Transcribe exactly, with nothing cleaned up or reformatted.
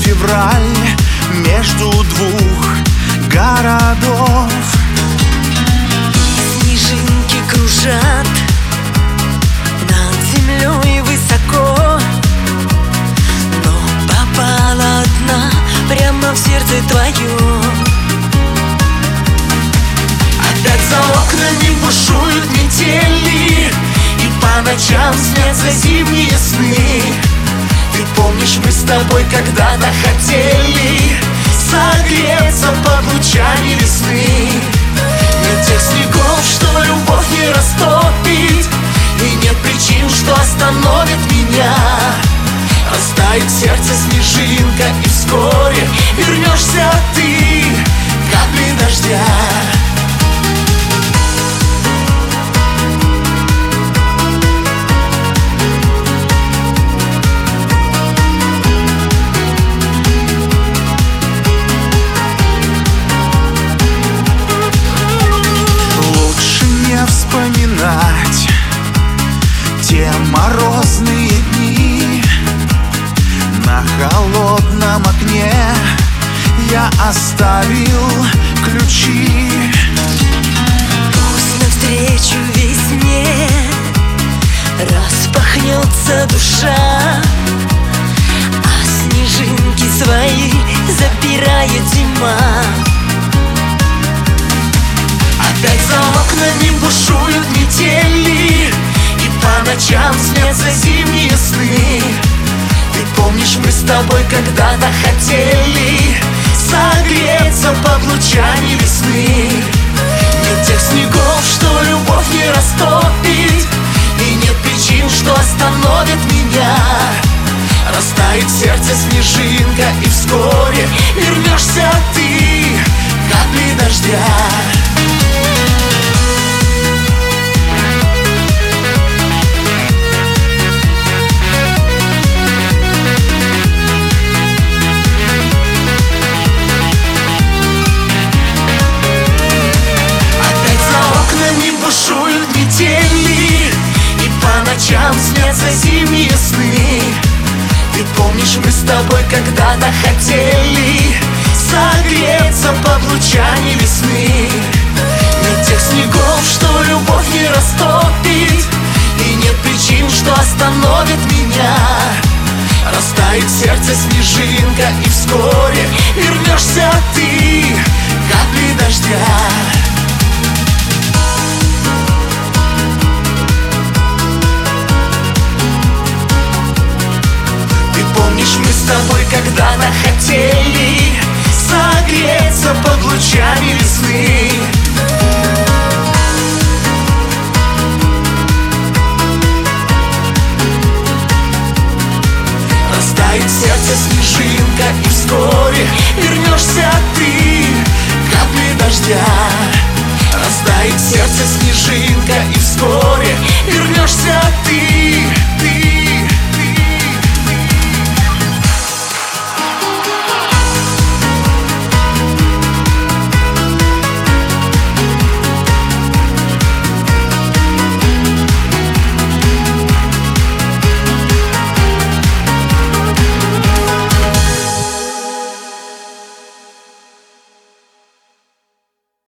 февраль между двух городов. Снежинки кружат над землей высоко, но попала одна прямо в сердце твое. Опять за окнами бушуют метели, и по ночам снятся зимние сны. Ты помнишь, мы с тобой когда-то хотели согреться под лучами весны. Нет тех снегов, что любовь не растопит, и нет причин, что остановит меня. Растает сердце снежинка, и вскоре вернешься ты, капли дождя. Вспоминать те морозные дни. На холодном окне я оставил ключи. Пусть навстречу весне распахнется душа, а снежинки свои забирает зима. Опять за окнами бушуют метели, и по ночам снятся зимние сны. Ты помнишь, мы с тобой когда-то хотели согреться под лучами весны. Нет тех снегов, что любовь не растопит, и нет причин, что остановит меня. Растает сердце снежинка, и вскоре вернешься ты, капли дождя. Бушуют метели, и по ночам снятся зимние сны. Ты помнишь, мы с тобой когда-то хотели согреться под лучами весны. Нет тех снегов, что любовь не растопит, и нет причин, что остановит меня. Растает сердце снежинка, и вскоре вернешься ты, капли дождя. Помнишь, мы с тобой когда-то хотели согреться под лучами весны. Растает сердце снежинка, и вскоре вернешься ты, капли дождя. Растает сердце снежинка.